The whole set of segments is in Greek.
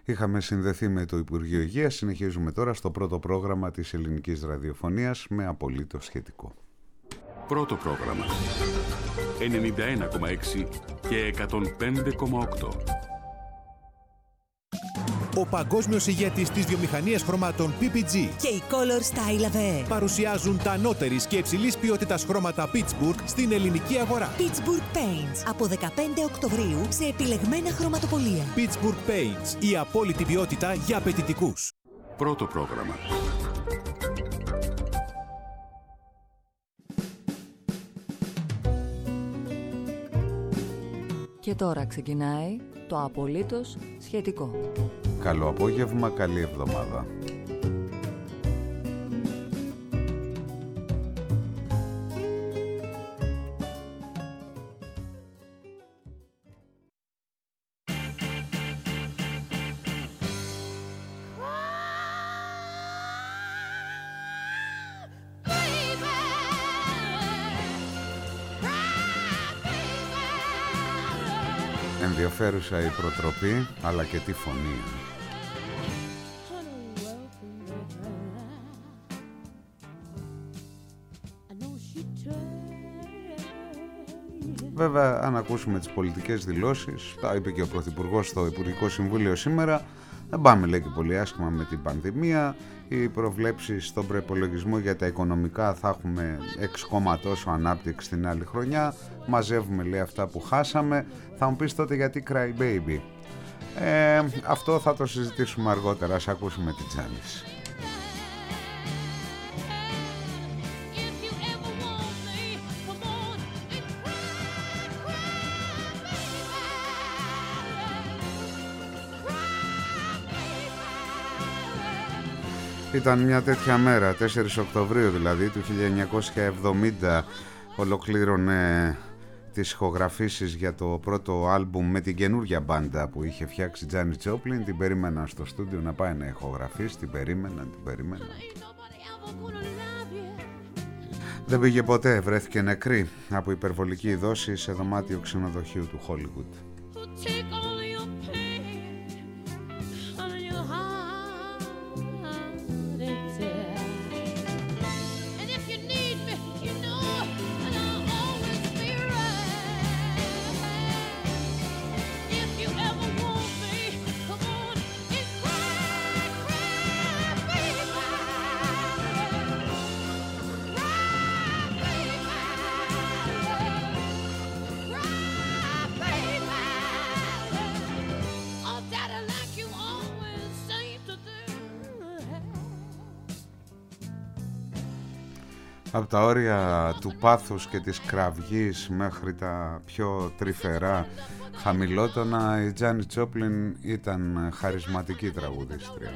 Είχαμε συνδεθεί με το Υπουργείο Υγείας. Συνεχίζουμε τώρα στο πρώτο πρόγραμμα της ελληνικής ραδιοφωνίας με απολύτως σχετικό. Πρώτο πρόγραμμα 91,6 και 105,8. Ο παγκόσμιος ηγέτης της βιομηχανίας χρωμάτων PPG και η Color Style AVE παρουσιάζουν τα ανώτερης και υψηλής ποιότητας χρώματα Pittsburgh στην ελληνική αγορά. Pittsburgh Paints από 15 Οκτωβρίου σε επιλεγμένα χρωματοπωλεία. Pittsburgh Paints, η απόλυτη ποιότητα για απαιτητικούς. Πρώτο πρόγραμμα. Και τώρα ξεκινάει το απολύτως σχετικό. Καλό απόγευμα, καλή εβδομάδα. Ενδιαφέρουσα η προτροπή, αλλά και τι φωνή. Βέβαια, αν ακούσουμε τις πολιτικές δηλώσεις, τα είπε και ο Πρωθυπουργός στο Υπουργικό Συμβούλιο σήμερα, δεν πάμε, λέει, και πολύ άσχημα με την πανδημία. Οι προβλέψεις στον προϋπολογισμό για τα οικονομικά θα έχουμε 6, τόσο ανάπτυξη την άλλη χρονιά. Μαζεύουμε, λέει, αυτά που χάσαμε. Θα μου πεις τότε γιατί cry baby. Αυτό θα το συζητήσουμε αργότερα. Ας ακούσουμε την Τζάνης. Ήταν μια τέτοια μέρα, 4 Οκτωβρίου δηλαδή του 1970, ολοκλήρωνε τις ηχογραφήσεις για το πρώτο άλμπουμ με την καινούργια μπάντα που είχε φτιάξει Τζάνι Τζόπλιν. Την περίμενα στο στούντιο να πάει να ηχογραφήσει, την περίμενα. Δεν πήγε ποτέ, βρέθηκε νεκρή από υπερβολική δόση σε δωμάτιο ξενοδοχείου του Hollywood. Από τα όρια του πάθους και της κραυγής μέχρι τα πιο τρυφερά χαμηλότονα, η Τζάνι Τζόπλιν ήταν χαρισματική τραγουδίστρια.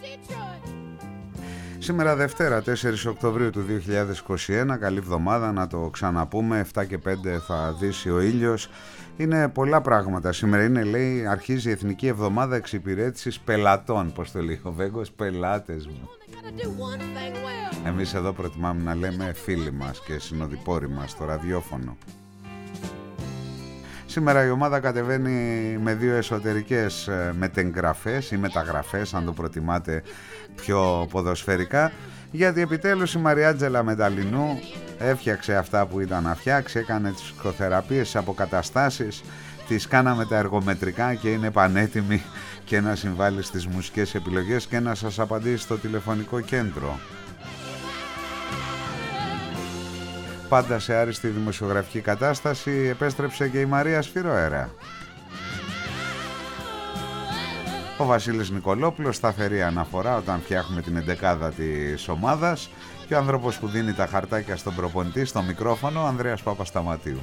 Σήμερα Δευτέρα, 4 Οκτωβρίου του 2021, καλή εβδομάδα, να το ξαναπούμε, 7 και 5 θα δύσει ο ήλιος. Είναι πολλά πράγματα. Σήμερα είναι, λέει, αρχίζει η Εθνική Εβδομάδα Εξυπηρέτησης Πελατών. Πώς το λέει ο Βέγκος, πελάτες μου. Εμείς εδώ προτιμάμε να λέμε φίλοι μας και συνοδοιπόροι μας στο ραδιόφωνο. Σήμερα η ομάδα κατεβαίνει με 2 εσωτερικές μετεγγραφές ή μεταγραφές, αν το προτιμάτε πιο ποδοσφαιρικά, γιατί επιτέλους η Μαριάτζελα Μεταλλινού έφτιαξε αυτά που ήταν να φτιάξει, έκανε τις ψυχοθεραπείες, τις αποκαταστάσεις, τις κάναμε τα εργομετρικά και είναι πανέτοιμη και να συμβάλλει στις μουσικές επιλογές και να σας απαντήσει στο τηλεφωνικό κέντρο. Πάντα σε άριστη δημοσιογραφική κατάσταση επέστρεψε και η Μαρία Σφυροέρα. Ο Βασίλης Νικολόπουλος, σταθερή αναφορά όταν φτιάχνουμε την 11η της ομάδας, και ο άνθρωπος που δίνει τα χαρτάκια στον προπονητή στο μικρόφωνο, ο Ανδρέας Παπασταματίου.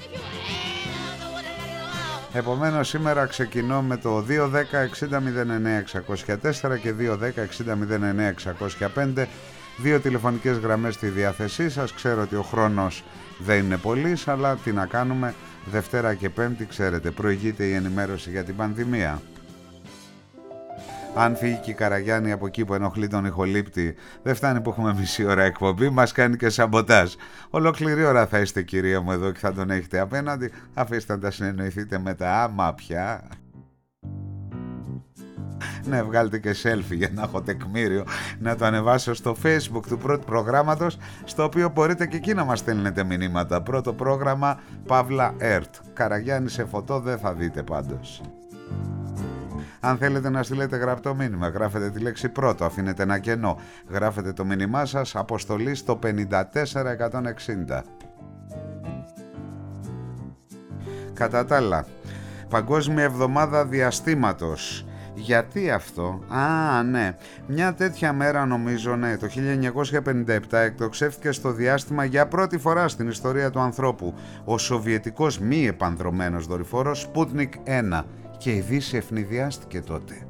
Επομένως σήμερα ξεκινώ με το 210-60-09-604 και 210-60-09-605, 2 τηλεφωνικές γραμμές στη διάθεσή σας. Ξέρω ότι ο χρόνος δεν είναι πολύς, αλλά τι να κάνουμε, Δευτέρα και Πέμπτη, ξέρετε, προηγείται η ενημέρωση για την πανδημία. Αν φύγει και η Καραγιάννη από εκεί που ενοχλεί τον ηχολήπτη, δεν φτάνει που έχουμε μισή ώρα εκπομπή, μας κάνει και σαμποτάζ. Ολόκληρη ώρα θα είστε, κυρία μου, εδώ και θα τον έχετε απέναντι. Αφήστε να τα συνεννοηθείτε μετά, άμα πια. Ναι, βγάλτε και selfie για να έχω τεκμήριο να το ανεβάσω στο Facebook του πρώτου προγράμματος, στο οποίο μπορείτε και εκεί να μας στέλνετε μηνύματα. Πρώτο πρόγραμμα Παύλα ΕΡΤ. Καραγιάννη σε φωτό δεν θα δείτε πάντως. Αν θέλετε να στείλετε γραπτό μήνυμα, γράφετε τη λέξη πρώτο, αφήνετε ένα κενό, γράφετε το μήνυμά σας, αποστολή στο 54160. Κατά τα άλλα, Παγκόσμια Εβδομάδα Διαστήματος. Γιατί αυτό? Ναι, μια τέτοια μέρα νομίζω, ναι, το 1957 εκτοξεύτηκε στο διάστημα για πρώτη φορά στην ιστορία του ανθρώπου ο σοβιετικός μη επανδρωμένος δορυφόρος Sputnik 1 και η Δύση ευνηδιάστηκε τότε.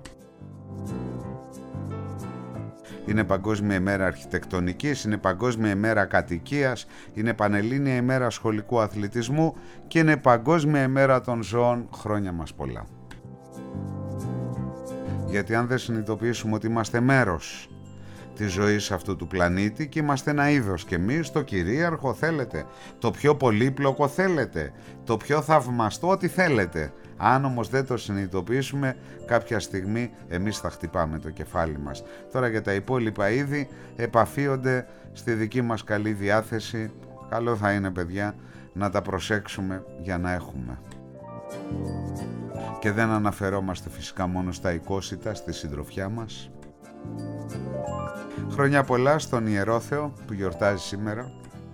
Είναι Παγκόσμια ημέρα αρχιτεκτονικής, είναι Παγκόσμια ημέρα κατοικίας, είναι Πανελλήνια ημέρα σχολικού αθλητισμού και είναι Παγκόσμια ημέρα των ζώων. Χρόνια μας πολλά. Γιατί αν δεν συνειδητοποιήσουμε ότι είμαστε μέρος της ζωής αυτού του πλανήτη και είμαστε ένα είδος και εμείς, το κυρίαρχο θέλετε, το πιο πολύπλοκο θέλετε, το πιο θαυμαστό, ό,τι θέλετε. Αν όμως δεν το συνειδητοποιήσουμε, κάποια στιγμή εμείς θα χτυπάμε το κεφάλι μας. Τώρα για τα υπόλοιπα είδη επαφίονται στη δική μας καλή διάθεση. Καλό θα είναι, παιδιά, να τα προσέξουμε για να έχουμε. Και δεν αναφερόμαστε φυσικά μόνο στα οικόσιτα, στη συντροφιά μας. Χρόνια πολλά στον Ιερόθεο που γιορτάζει σήμερα.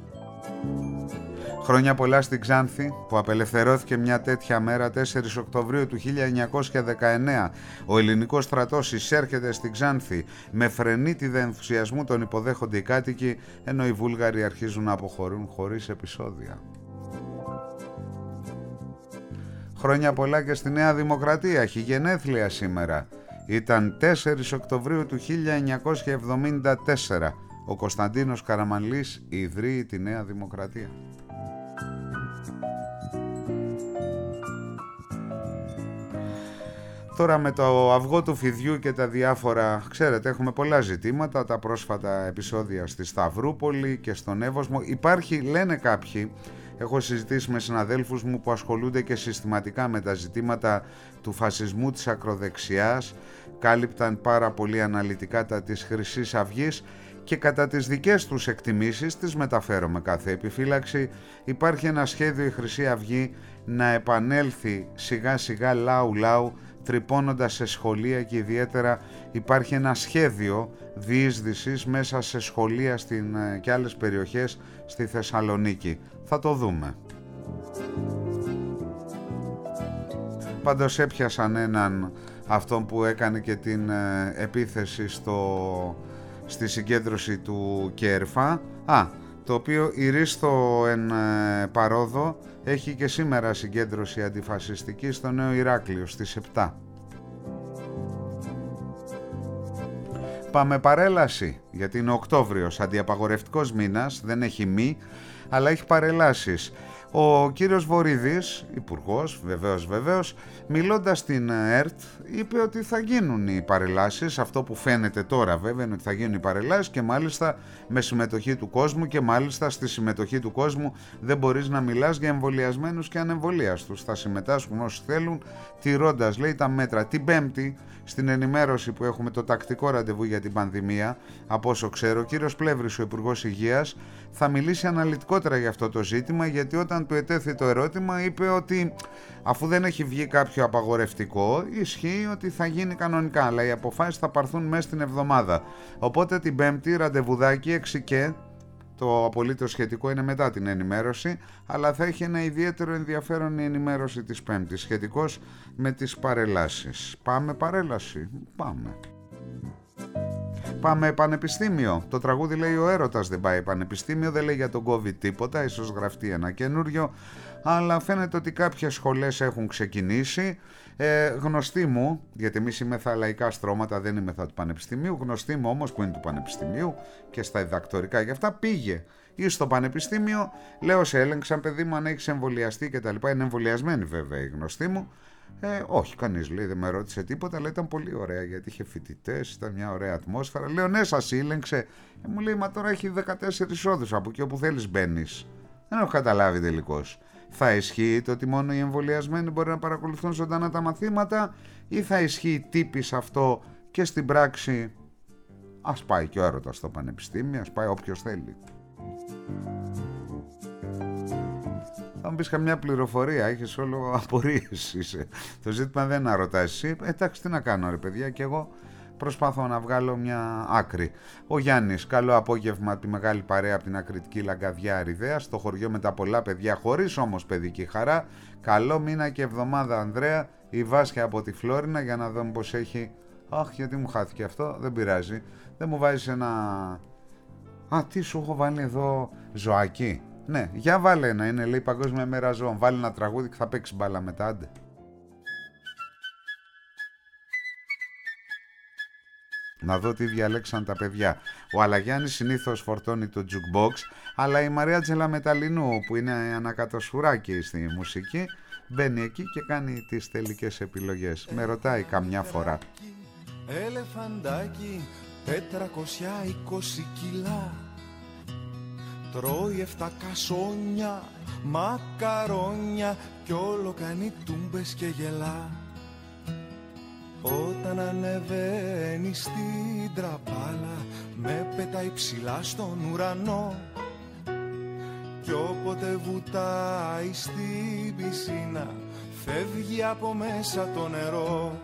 Χρόνια πολλά στην Ξάνθη που απελευθερώθηκε μια τέτοια μέρα, 4 Οκτωβρίου του 1919. Ο ελληνικός στρατός εισέρχεται στην Ξάνθη. Με φρενίτιδα ενθουσιασμού τον υποδέχονται οι κάτοικοι, ενώ οι Βούλγαροι αρχίζουν να αποχωρούν χωρίς επεισόδια. Χρόνια πολλά και στη Νέα Δημοκρατία, έχει γενέθλια σήμερα. Ήταν 4 Οκτωβρίου του 1974. Ο Κωνσταντίνος Καραμανλής ιδρύει τη Νέα Δημοκρατία. Τώρα με το αυγό του φιδιού και τα διάφορα, ξέρετε, έχουμε πολλά ζητήματα, τα πρόσφατα επεισόδια στη Σταυρούπολη και στον Εύωσμο. Υπάρχει, λένε κάποιοι, έχω συζητήσει με συναδέλφους μου που ασχολούνται και συστηματικά με τα ζητήματα του φασισμού, της ακροδεξιάς, κάλυπταν πάρα πολύ αναλυτικά τα της Χρυσής Αυγής και κατά τις δικές τους εκτιμήσεις, τις μεταφέρω με κάθε επιφύλαξη, υπάρχει ένα σχέδιο η Χρυσή Αυγή να επανέλθει σιγά σιγά λαου-λαου, τρυπώνοντας σε σχολεία και ιδιαίτερα υπάρχει ένα σχέδιο διείσδυσης μέσα σε σχολεία και άλλες περιοχές στη Θεσσαλονίκη. Θα το δούμε. Πάντως έπιασαν έναν, αυτόν που έκανε και την επίθεση στη συγκέντρωση του Κέρφα, το οποίο η Ρίστο εν παρόδο έχει και σήμερα συγκέντρωση αντιφασιστική στο Νέο Ηράκλειο στις 7. Πάμε παρέλαση, γιατί είναι Οκτώβριος, αντιαπαγορευτικός μήνας, δεν έχει μη, αλλά έχει παρελάσεις. Ο κύριος Βορίδης, υπουργός, βεβαίως, μιλώντας στην ΕΡΤ, είπε ότι θα γίνουν οι παρελάσεις. Αυτό που φαίνεται τώρα βέβαια είναι ότι θα γίνουν οι παρελάσεις και μάλιστα με συμμετοχή του κόσμου και μάλιστα στη συμμετοχή του κόσμου δεν μπορείς να μιλάς για εμβολιασμένους και ανεμβολίαστους. Θα συμμετάσχουν όσοι θέλουν, τηρώντας, λέει, τα μέτρα. Την Πέμπτη, στην ενημέρωση που έχουμε το τακτικό ραντεβού για την πανδημία, από όσο ξέρω, ο κύριος Πλεύρης, ο Υπουργός Υγείας, θα μιλήσει αναλυτικότερα για αυτό το ζήτημα, γιατί όταν του ετέθη το ερώτημα είπε ότι αφού δεν έχει βγει κάποιο απαγορευτικό, ισχύει ότι θα γίνει κανονικά, αλλά οι αποφάσεις θα πάρθουν μέσα στην εβδομάδα. Οπότε την Πέμπτη ραντεβουδάκι 6 και το απολύτως σχετικό είναι μετά την ενημέρωση, αλλά θα έχει ένα ιδιαίτερο ενδιαφέρον η ενημέρωση της Πέμπτης σχετικώς με τις παρελάσεις. Πάμε παρέλαση, Πάμε πανεπιστήμιο. Το τραγούδι λέει ο έρωτας δεν πάει πανεπιστήμιο, δεν λέει για τον COVID τίποτα, ίσως γραφτεί ένα καινούριο, αλλά φαίνεται ότι κάποιες σχολές έχουν ξεκινήσει. Γνωστή μου, γιατί εμείς είμεθα λαϊκά στρώματα, δεν είμεθα του πανεπιστημίου, γνωστή μου όμως που είναι του πανεπιστημίου και στα διδακτορικά γι' αυτά, πήγε ή στο πανεπιστήμιο, λέω σε έλεγξαν παιδί μου αν έχεις εμβολιαστεί και τα λοιπά, είναι εμβολιασμένη βέβαια η γνωστή μου. Όχι, κανείς λέει, δεν με ρώτησε τίποτα, αλλά ήταν πολύ ωραία γιατί είχε φοιτητές, ήταν μια ωραία ατμόσφαιρα. Λέω ναι, σας ήλεγξε. Μου λέει, μα τώρα έχει 14 όδους, από εκεί όπου θέλεις μπαίνεις. Δεν έχω καταλάβει τελικώς. Θα ισχύει το ότι μόνο οι εμβολιασμένοι μπορεί να παρακολουθούν ζωντανά τα μαθήματα ή θα ισχύει τύπης αυτό και στην πράξη ας πάει και ο έρωτας στο πανεπιστήμιο, ας πάει όποιος θέλει. Θα μου πεις καμιά πληροφορία, έχεις όλο απορίες είσαι. Το ζήτημα δεν είναι να ρωτάς εσύ. Εντάξει, τι να κάνω ρε παιδιά, και εγώ προσπαθώ να βγάλω μια άκρη. Ο Γιάννης, καλό απόγευμα από τη μεγάλη παρέα από την ακριτική Λαγκαδιά Αριδαία, στο χωριό με τα πολλά παιδιά, χωρίς όμως παιδική χαρά. Καλό μήνα και εβδομάδα, Ανδρέα. Η Βάσια από τη Φλόρινα, για να δούμε πως έχει. Αχ, γιατί μου χάθηκε αυτό, δεν πειράζει. Δεν μου βάζεις ένα... Α, τι σου έχω βάλει εδώ, ζωάκι. Ναι, για βάλε ένα, είναι λέει Παγκόσμια Μέρα Ζώων. Βάλε ένα τραγούδι και θα παίξει μπάλα μετά, άντε. Να δω τι διαλέξαν τα παιδιά. Ο Αλαγιάννης συνήθως φορτώνει το jukebox, αλλά η Μαριάτζελα Μεταλινού, που είναι ανακατοσουράκι στη μουσική, μπαίνει εκεί και κάνει τις τελικές επιλογές. Με ρωτάει καμιά φορά. Ελεφαντάκι, 420 κιλά, τρώει 7 κασόνια, μακαρόνια κι όλο κάνει τούμπες και γελά. Όταν ανεβαίνει στην τραπάλα, με πετάει ψηλά στον ουρανό, κι όποτε βουτάει στην πισίνα, φεύγει από μέσα το νερό.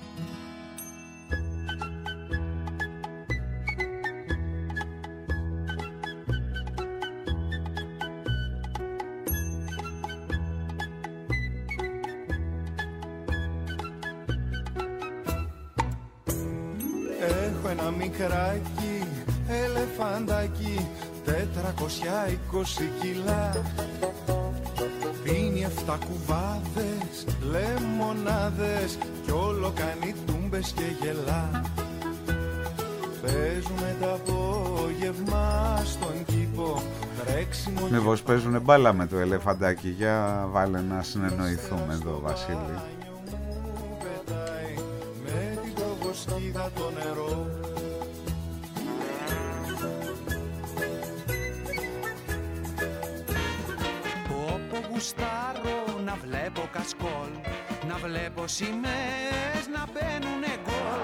Έχω ένα μικράκι ελεφαντάκι, 420 κιλά, πίνει 7 κουβάδες λεμονάδες κι όλο κάνει τούμπες και γελά. Παίζουμε τα απόγευμα στον κήπο, τρέξιμο. Μήπως παίζουνε μπάλα με το ελεφαντάκι? Για βάλε να συνεννοηθούμε εδώ, Βασίλη. Με την προβοσκίδα το νερό. Όπου γουστάρω να βλέπω κασκόλ, να βλέπω σημαίες να μπαίνουνε γκολ.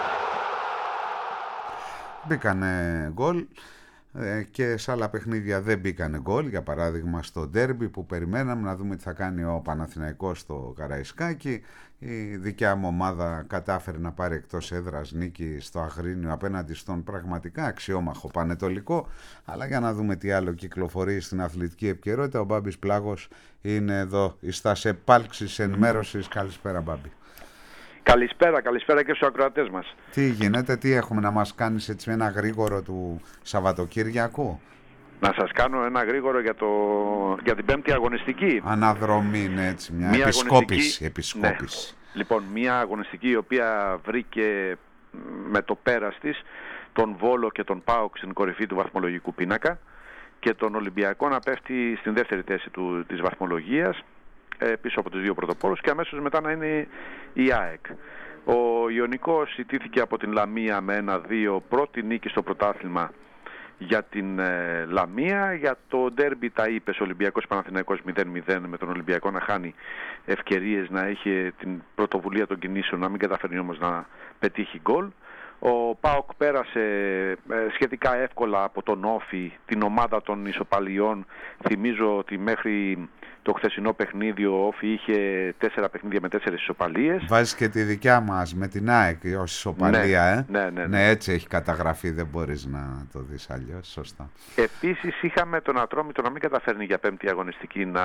Μπήκανε γκολ και σε άλλα παιχνίδια δεν μπήκανε γκολ. Για παράδειγμα στο ντέρμπι που περιμέναμε να δούμε τι θα κάνει ο Παναθηναϊκός στο Καραϊσκάκι, η δικιά μου ομάδα κατάφερε να πάρει εκτός έδρας νίκη στο Αγρίνιο απέναντι στον πραγματικά αξιόμαχο Πανετολικό. Αλλά για να δούμε τι άλλο κυκλοφορεί στην αθλητική επικαιρότητα, ο Μπάμπης Πλάγος είναι εδώ στας επάλξεις ενημέρωσης. Καλησπέρα Μπάμπη. Καλησπέρα και στους ακροατές μας. Τι γίνεται, τι έχουμε να μας κάνεις έτσι ένα γρήγορο του Σαββατοκύριακου? Να σας κάνω ένα γρήγορο για την πέμπτη αγωνιστική. Αναδρομή είναι έτσι, μια επισκόπηση. Ναι. Λοιπόν, μια αγωνιστική η οποία βρήκε με το πέρας της τον Βόλο και τον ΠΑΟΚ στην κορυφή του βαθμολογικού πίνακα και τον Ολυμπιακό να πέφτει στην δεύτερη θέση της βαθμολογίας, πίσω από τους δύο πρωτοπόρους, και αμέσως μετά να είναι η ΑΕΚ. Ο Ιωνικός ιτήθηκε από την Λαμία με 1-2, πρώτη νίκη στο πρωτάθλημα για την Λαμία. Για το ντέρμπι τα είπες, Ολυμπιακός Παναθηναϊκός 0-0, με τον Ολυμπιακό να χάνει ευκαιρίες, να έχει την πρωτοβουλία των κινήσεων, να μην καταφέρνει όμως να πετύχει γκολ. Ο ΠΑΟΚ πέρασε σχετικά εύκολα από τον Όφη, την ομάδα των ισοπαλιών. Θυμίζω ότι μέχρι το χθεσινό παιχνίδι ο Όφη είχε 4 παιχνίδια με 4 ισοπαλίες. Βάζεις και τη δικιά μας με την ΑΕΚ ως ισοπαλία, Ναι, έτσι έχει καταγραφεί, δεν μπορείς να το δεις αλλιώς, σωστά. Επίσης είχαμε τον Ατρόμητο να μην καταφέρνει για πέμπτη αγωνιστική να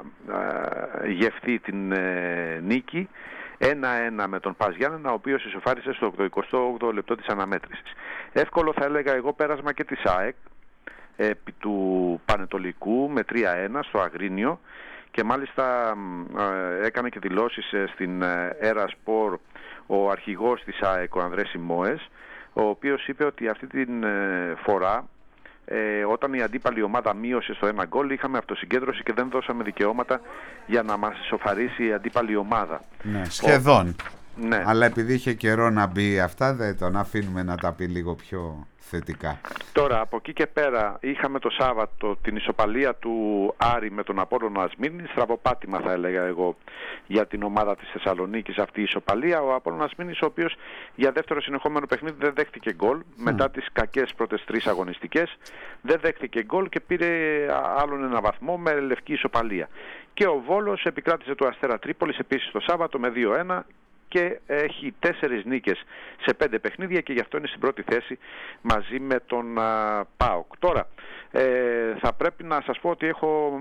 γευθεί την νίκη. 1-1 με τον Πας Γιάννενα, ο οποίος ισοφάρισε στο 88ο λεπτό της αναμέτρησης. Εύκολο θα έλεγα εγώ πέρασμα και της ΑΕΚ επί του Πανετολικού με 3-1 στο Αγρίνιο, και μάλιστα έκανε και δηλώσεις στην Έρα Σπορ ο αρχηγός της ΑΕΚ, ο Ανδρέας Σιμόες, ο οποίος είπε ότι αυτή την φορά όταν η αντίπαλη ομάδα μείωσε στο 1 γκολ, είχαμε αυτοσυγκέντρωση και δεν δώσαμε δικαιώματα για να μας ισοφαρίσει η αντίπαλη ομάδα. Ναι, σχεδόν. Ναι. Αλλά επειδή είχε καιρό να μπει αυτά, δεν τον αφήνουμε να τα πει λίγο πιο θετικά. Τώρα, από εκεί και πέρα, είχαμε το Σάββατο την ισοπαλία του Άρη με τον Απόλλωνα Σμύρνης. Στραβοπάτημα, θα έλεγα εγώ, για την ομάδα της Θεσσαλονίκης αυτή η ισοπαλία. Ο Απόλλωνας Σμύρνης, ο οποίος για δεύτερο συνεχόμενο παιχνίδι δεν δέχτηκε γκολ. Μετά τις κακές πρώτες 3 αγωνιστικές, δεν δέχτηκε γκολ και πήρε άλλον ένα βαθμό με λευκή ισοπαλία. Και ο Βόλος επικράτησε του Αστέρα Τρίπολης επίσης το Σάββατο με 2-1. Και έχει 4 νίκες σε 5 παιχνίδια και γι' αυτό είναι στην πρώτη θέση μαζί με τον ΠΑΟΚ. Τώρα, θα πρέπει να σας πω ότι έχω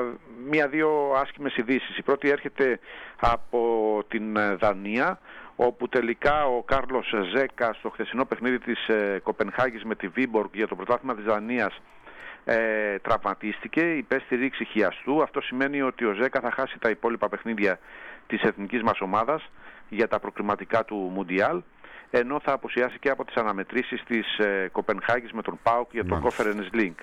1-2 άσχημες ειδήσεις. Η πρώτη έρχεται από την Δανία, όπου τελικά ο Κάρλος Ζέκα στο χθεσινό παιχνίδι της Κοπενχάγης με τη Βίμποργκ για το πρωτάθλημα της Δανίας τραυματίστηκε, υπέστη ρήξη χιαστού. Αυτό σημαίνει ότι ο Ζέκα θα χάσει τα υπόλοιπα παιχνίδια της εθνικής μας ομάδας για τα προκριματικά του Μουντιάλ, ενώ θα απουσιάσει και από τις αναμετρήσεις της Κοπενχάγης με τον ΠΑΟΚ για το Conference League.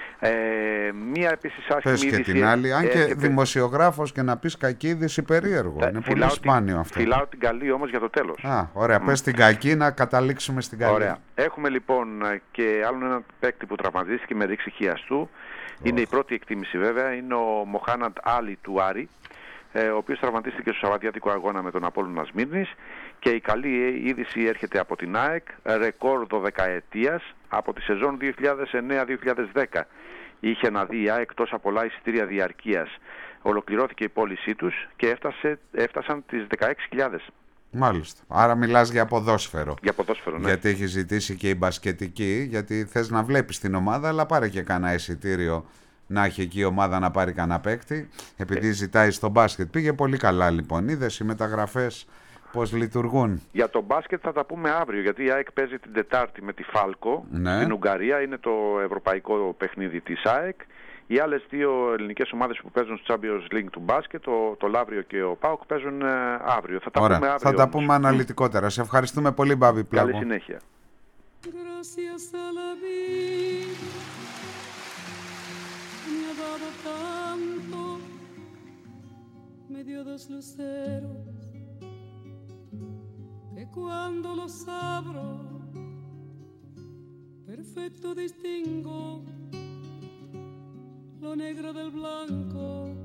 Μία επίσης άσχημη είδηση. Πες και την άλλη, αν και δημοσιογράφος και να πεις κακή είδηση, περίεργο. Είναι πολύ σπάνιο αυτό. Φυλάω την καλή όμως για το τέλος. Ωραία, πες την κακή να καταλήξουμε στην καλή. Ωραία. Έχουμε λοιπόν και άλλον έναν παίκτη που τραυματίστηκε με ρήξη χιαστού. Είναι η πρώτη εκτίμηση βέβαια, είναι ο Μοχάναντ Άλι του Άρη, ο οποίος τραυματίστηκε στο Σαββατιάτικο αγώνα με τον Απόλλωνα Σμύρνης. Και η καλή είδηση έρχεται από την ΑΕΚ, ρεκόρ 12ετίας από τη σεζόν 2009-2010. Είχε να δει η ΑΕΚ τόσα πολλά εισιτήρια διαρκείας. Ολοκληρώθηκε η πώλησή τους και έφτασαν τις 16.000. Μάλιστα. Άρα μιλάς για ποδόσφαιρο. Για ποδόσφαιρο, ναι. Γιατί έχει ζητήσει και η μπασκετική, γιατί θες να βλέπεις την ομάδα, αλλά πάρε και κανένα εισιτήριο να έχει εκεί η ομάδα να πάρει κανένα παίκτη, επειδή ζητάει στο μπάσκετ. Πήγε πολύ καλά λοιπόν. Είδες οι μεταγραφές πώς λειτουργούν. Για το μπάσκετ θα τα πούμε αύριο, γιατί η ΑΕΚ παίζει την Τετάρτη με τη Φάλκο στην Ουγγαρία. Είναι το ευρωπαϊκό παιχνίδι της ΑΕΚ. Οι άλλες 2 ελληνικές ομάδες που παίζουν στο Champions League του μπάσκετ, το Λαύριο και ο ΠΑΟΚ, παίζουν αύριο. Θα τα πούμε αύριο. Θα τα πούμε αναλυτικότερα. Σε ευχαριστούμε πολύ, Μπάμπη Πλάγο. Καλή συνέχεια. Me dio 2 luceros que cuando los abro perfecto distingo lo negro del blanco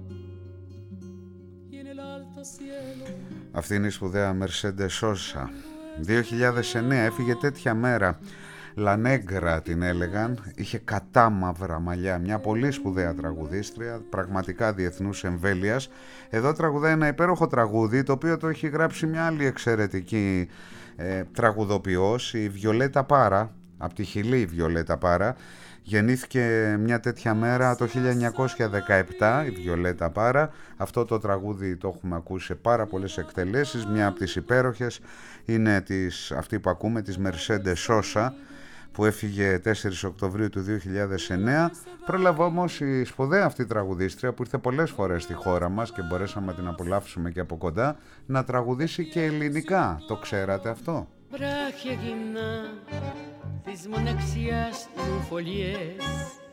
y en el alto cielo. Αυτή είναι η σπουδαία Mercedes Sosa. 2009 έφυγε τέτοια μέρα. Λανέγκρα την έλεγαν, είχε κατάμαυρα μαλλιά, μια πολύ σπουδαία τραγουδίστρια, πραγματικά διεθνούς εμβέλειας. Εδώ τραγουδάει ένα υπέροχο τραγούδι, το οποίο το έχει γράψει μια άλλη εξαιρετική τραγουδοποιός, η Βιολέτα Πάρα, από τη Χιλή η Βιολέτα Πάρα. Γεννήθηκε μια τέτοια μέρα το 1917 η Βιολέτα Πάρα. Αυτό το τραγούδι το έχουμε ακούσει σε πάρα πολλές εκτελέσεις. Μια από τις υπέροχες είναι αυτή που ακούμε, της Mercedes Sosa, που έφυγε 4 Οκτωβρίου του 2009. Πρόλαβε όμως η σπουδαία αυτή τραγουδίστρια, που ήρθε πολλές φορές στη χώρα μας και μπορέσαμε να την απολαύσουμε και από κοντά, να τραγουδήσει και ελληνικά. Το ξέρατε αυτό? Βράχια γυμνά της μοναξιάς νουφολιές,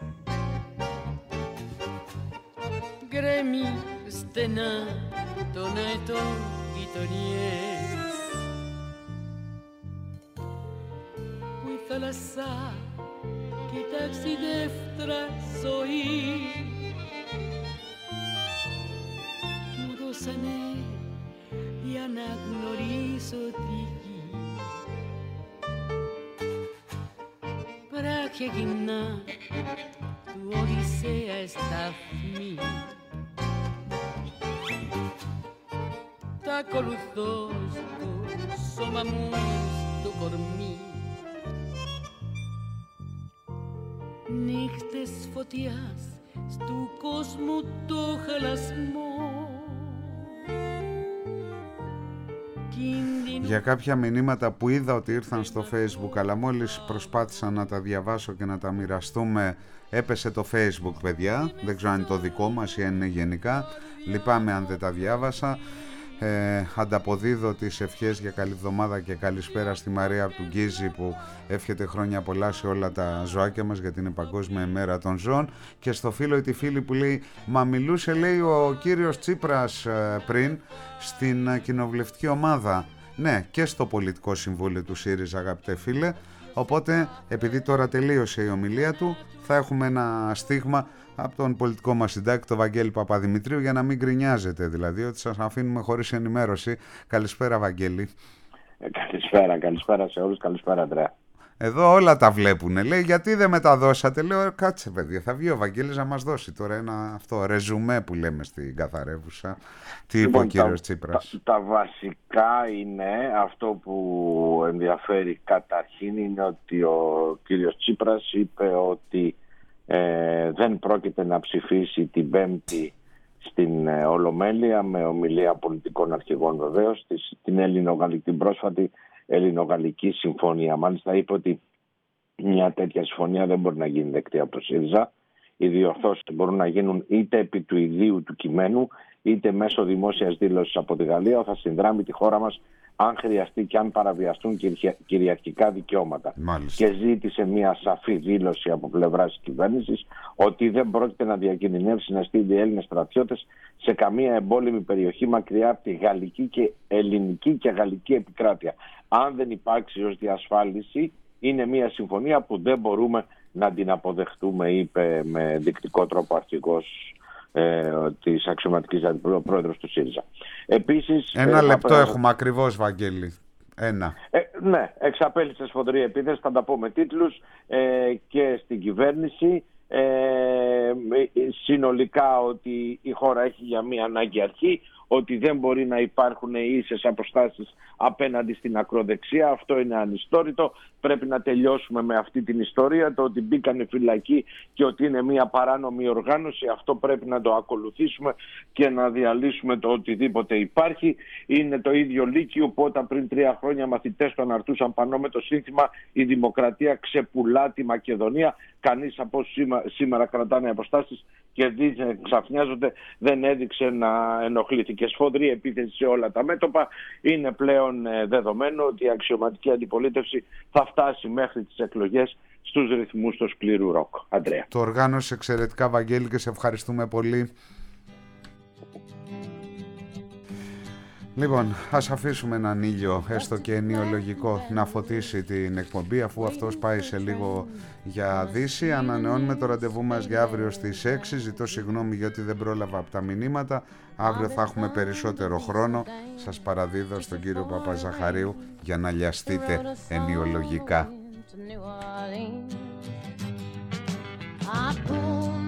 γκρέμι στενά των αετών γειτονιές, που η θάλασσα και η ταξιδεύτρα ζωή μου δώσανε για να γνωρίσω τη γη. Βράχια γυμνά του Οδυσσέα σταθμή, τα ακολουθώ στο σώμα μου, στο κορμί. Νύχτες φωτιάς στου κόσμου το χαλασμό. Για κάποια μηνύματα που είδα ότι ήρθαν στο Facebook, αλλά μόλις προσπάθησα να τα διαβάσω και να τα μοιραστούμε, έπεσε το Facebook, παιδιά. Δεν ξέρω αν είναι το δικό μας ή αν είναι γενικά. Λυπάμαι αν δεν τα διάβασα. Ανταποδίδω τις ευχές για καλή εβδομάδα και καλησπέρα στη Μαρία από του Γκίζη, που εύχεται χρόνια πολλά σε όλα τα ζωάκια μας, γιατί είναι Παγκόσμια ημέρα των ζώων, και στο φίλο ή τη φίλη που λέει, μα μιλούσε, λέει, ο κύριος Τσίπρας πριν στην κοινοβουλευτική ομάδα ναι, και στο πολιτικό συμβούλιο του ΣΥΡΙΖΑ, αγαπητέ φίλε. Οπότε, επειδή τώρα τελείωσε η ομιλία του, θα έχουμε ένα στίγμα από τον πολιτικό μας συντάκτη, τον Βαγγέλη Παπαδημητρίου, για να μην γκρινιάζετε δηλαδή ότι σας αφήνουμε χωρίς ενημέρωση. Καλησπέρα, Βαγγέλη. Καλησπέρα σε όλους, καλησπέρα Αντρέα. Εδώ όλα τα βλέπουνε. Λέει, γιατί δεν μεταδώσατε? Λέω, κάτσε παιδιά, θα βγει ο Βαγγέλης να μας δώσει τώρα ένα ρεζουμέ που λέμε στην καθαρεύουσα. Τι είπε ο κύριος Τσίπρας? Τα βασικά είναι, αυτό που ενδιαφέρει καταρχήν είναι ότι ο κύριος Τσίπρας είπε ότι δεν πρόκειται να ψηφίσει την Πέμπτη στην Ολομέλεια με ομιλία πολιτικών αρχηγών βεβαίως την πρόσφατη Ελληνογαλλική συμφωνία. Μάλιστα είπε ότι μια τέτοια συμφωνία δεν μπορεί να γίνει δεκτή από το ΣΥΡΙΖΑ. Οι διορθώσεις μπορούν να γίνουν είτε επί του ιδίου του κειμένου είτε μέσω δημόσιας δήλωσης από τη Γαλλία. Θα συνδράμει τη χώρα μας αν χρειαστεί και αν παραβιαστούν κυριαρχικά δικαιώματα. Μάλιστα. Και ζήτησε μια σαφή δήλωση από πλευράς της κυβέρνησης ότι δεν πρόκειται να διακινδυνεύσει να στείλει Έλληνες στρατιώτες σε καμία εμπόλεμη περιοχή μακριά από τη γαλλική και ελληνική και γαλλική επικράτεια. Αν δεν υπάρξει ως διασφάλιση, είναι μια συμφωνία που δεν μπορούμε να την αποδεχτούμε, είπε με δεικτικό τρόπο αρχηγός της αξιωματικής αντιπρόεδρος του ΣΥΡΙΖΑ. Επίσης, ένα λεπτό έχουμε ακριβώς, Βαγγέλη. Ναι, εξαπέλυσε σφοδρή επίθεση, θα τα πω με τίτλους, και στην κυβέρνηση. Συνολικά ότι η χώρα έχει για μία ανάγκη αρχή, ότι δεν μπορεί να υπάρχουν ίσες αποστάσεις απέναντι στην ακροδεξιά. Αυτό είναι ανιστόρητο. Πρέπει να τελειώσουμε με αυτή την ιστορία. Το ότι μπήκανε φυλακοί και ότι είναι μια παράνομη οργάνωση, αυτό πρέπει να το ακολουθήσουμε και να διαλύσουμε το οτιδήποτε υπάρχει. Είναι το ίδιο Λύκειο που όταν πριν 3 χρόνια μαθητές το αναρτούσαν πανό με το σύνθημα «Η δημοκρατία ξεπουλά τη Μακεδονία». Κανείς από όσοι σήμερα κρατάνε αποστάσεις και ξαφνιάζονται δεν έδειξε να ενοχλήθηκε. Σφοδρή επίθεση σε όλα τα μέτωπα. Είναι πλέον δεδομένο ότι η αξιωματική αντιπολίτευση θα φτάσει μέχρι τις εκλογές στους ρυθμούς του σκληρού ροκ. Αντρέα. Το οργάνωσε εξαιρετικά, Βαγγέλη, και σε ευχαριστούμε πολύ. Λοιπόν, ας αφήσουμε έναν ήλιο, έστω και ενιολογικό, να φωτίσει την εκπομπή, αφού αυτός πάει σε λίγο για Δύση. Ανανεώνουμε το ραντεβού μας για αύριο στις 6. Ζητώ συγγνώμη γιατί δεν πρόλαβα από τα μηνύματα. Αύριο θα έχουμε περισσότερο χρόνο. Σας παραδίδω στον κύριο Παπαζαχαρίου για να λιαστείτε ενιολογικά.